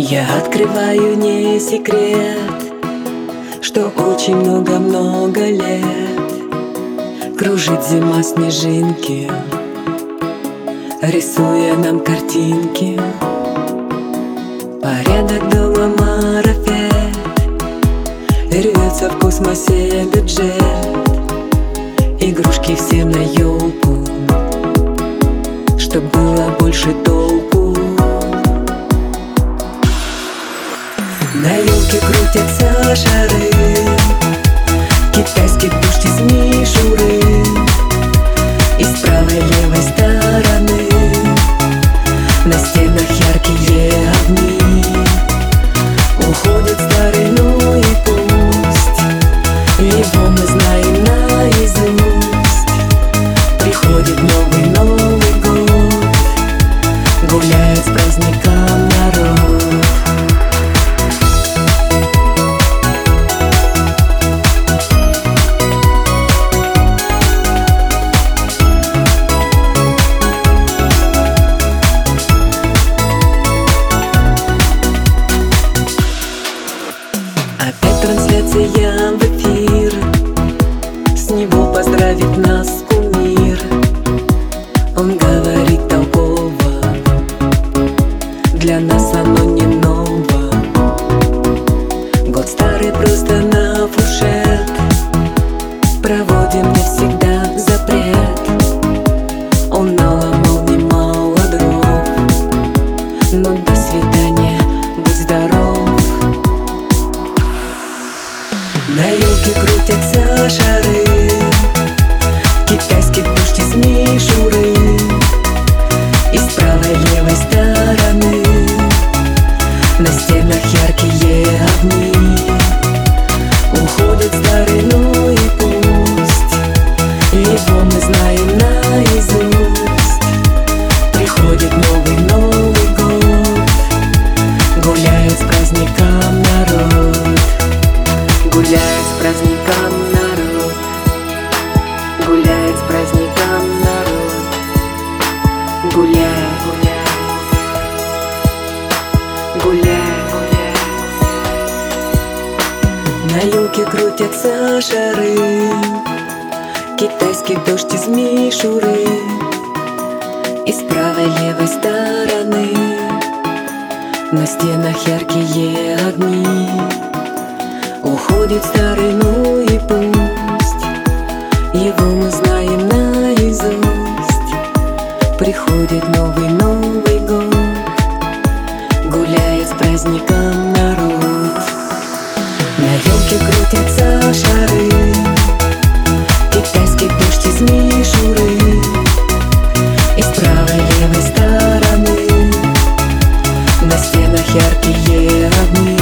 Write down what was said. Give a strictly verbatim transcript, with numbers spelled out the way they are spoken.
Я открываю не секрет, что очень много-много лет кружит зима снежинки, рисуя нам картинки. Порядок дома марафет, рвется в космосе бюджет. Игрушки все на елку, чтоб было больше толку. На елке крутятся шары, китайский дождь из мишуры. И с правой левой стороны на стенах яркие огни. Уходит старый, ну и пусть, его мы знаем наизусть. Приходит новый, Новый год, гуляет с праздником народ. Опять трансляция в эфир, с него поздравит нас кумир. Он говорит толково, для нас оно не ново. Год старый просто на фуршет, проводим не всегда запрет. Он наломал немало дров, но до свидания, будь здоров. На елке крутятся шары, китайский дождь из мишуры. И с правой левой стороны на стенах яркие огни. Уходит старый, ну и пусть, его мы знаем наизусть. Приходит новый, Новый год, гуляет с праздником народ. Гуляет с праздником народ, гуляет с праздником народ. Гуляй, гуляй, гуляй, гуляй. На елке крутятся шары, китайский дождь из мишуры. И с правой левой стороны на стенах яркие огни. Уходит старый, ну и пусть, его мы знаем наизусть. Приходит новый, Новый год, гуляет с праздником народ. На елке крутятся шары, китайский дождь из мишуры. И с правой левой стороны на стенах яркие огни.